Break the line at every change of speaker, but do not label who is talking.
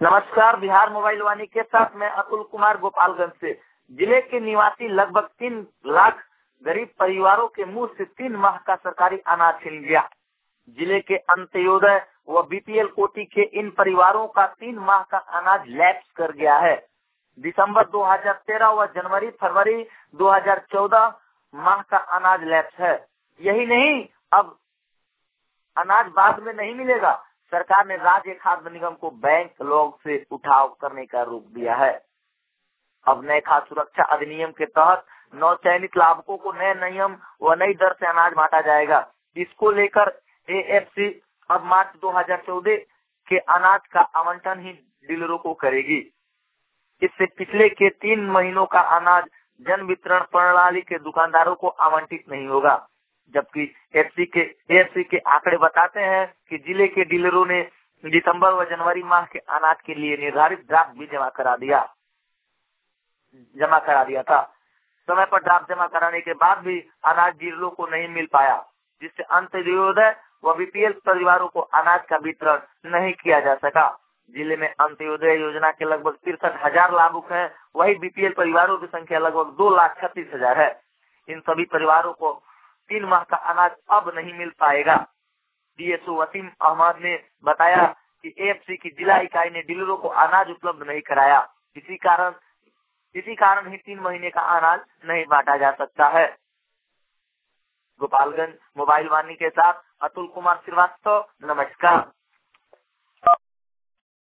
नमस्कार, बिहार मोबाइल वाणी के साथ मैं अतुल कुमार गोपालगंज से। जिले के निवासी लगभग 3 लाख गरीब परिवारों के मुंह से 3 माह का सरकारी अनाज छिन गया। जिले के अंत्योदय व बीपीएल कोटि के इन परिवारों का 3 माह का अनाज लैप्स कर गया है। दिसंबर 2013 व जनवरी फरवरी 2014 माह का अनाज लैप्स है। यही नहीं, अब अनाज बाद में नहीं मिलेगा। सरकार ने राज्य खाद्य निगम को बैंक लोग से उठाव करने का रोक दिया है। अब नए खाद्य सुरक्षा अधिनियम के तहत नौ चयनित लाभुकों को नए नियम व नई दर से अनाज बांटा जाएगा। इसको लेकर एएफसी अब मार्च 2014 के अनाज का आवंटन ही डीलरों को करेगी। इससे पिछले के 3 महीनों का अनाज जन वितरण प्रणाली के दुकानदारों को आवंटित नहीं होगा। जबकि एएफसी के आंकड़े बताते हैं कि जिले के डीलरों ने दिसंबर व जनवरी माह के अनाज के लिए निर्धारित ड्राफ्ट भी जमा करा दिया था। समय पर ड्राफ्ट जमा कराने के बाद भी अनाज डीलरों को नहीं मिल पाया, जिससे अंत्योदय व बीपीएल परिवारों को अनाज का वितरण नहीं किया जा सका। जिले में अंत्योदय योजना के लगभग 63,000 लाभुक हैं, वही बीपीएल परिवारों की संख्या लगभग 2,36,000 है। इन सभी परिवारों को 3 माह का अनाज अब नहीं मिल पाएगा। डीएसओ वसीम अहमद ने बताया कि एएफसी की जिला इकाई ने डीलरों को अनाज उपलब्ध नहीं कराया। इसी कारण ही 3 महीने का अनाज नहीं बांटा जा सकता है। गोपालगंज मोबाइल वाणी के साथ अतुल कुमार श्रीवास्तव, नमस्कार।